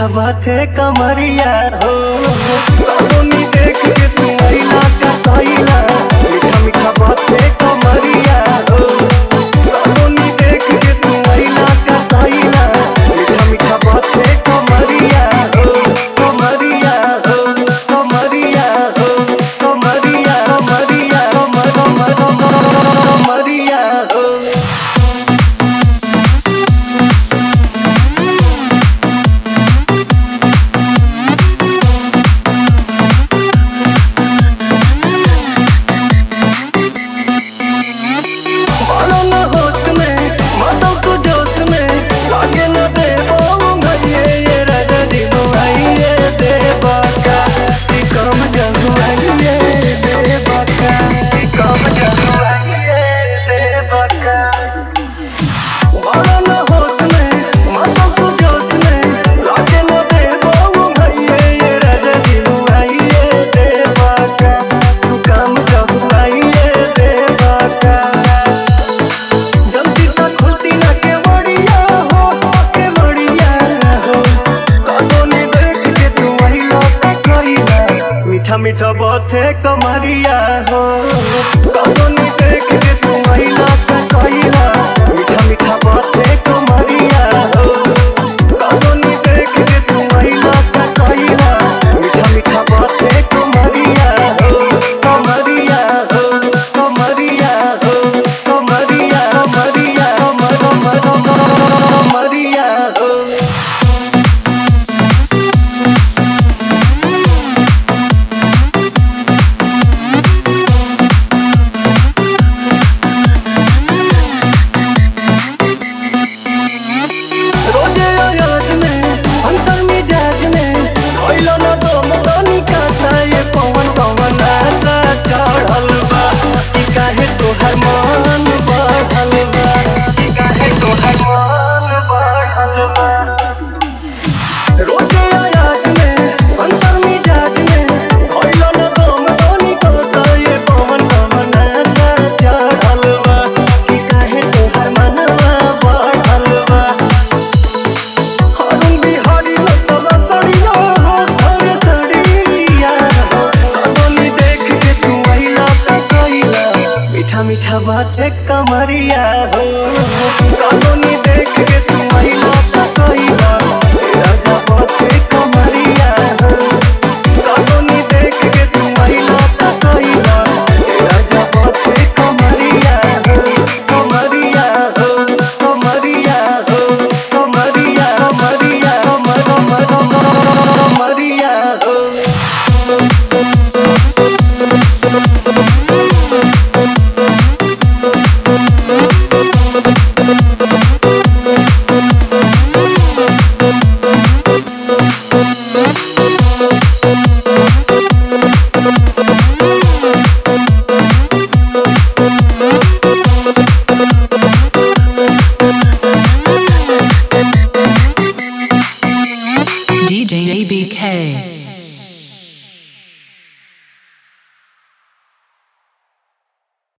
बाते कमरिया हो कौनी देख के तू आईला का सैला मीठा मीठा बाते कमरिया हो कौनी देख के तू आईला का सैला मीठा मीठा बाते कमरिया हो कमरिया हो कमरिया हो कमरिया कमरिया कमरिया हो मीठा मीठा बाते कमरिया हो कौनी देख के तू आईला का सैला मीठा मीठा बाते कमरिया हो कौनी देख के तू आईला का सैला मीठा मीठा बाते कमरिया हो कमरिया हो कमरिया हो कमरिया कमरिया कमरिया हो मीठा बाते कमरिया हो कौनी देख के तू आईला का सैला राजा बाते कमरिया हो कौनी देख के तू आईला का सैला राजा बाते कमरिया हो कमरिया हो कमरिया हो कमरिया कमरिया कमरिया हो DJ ABK.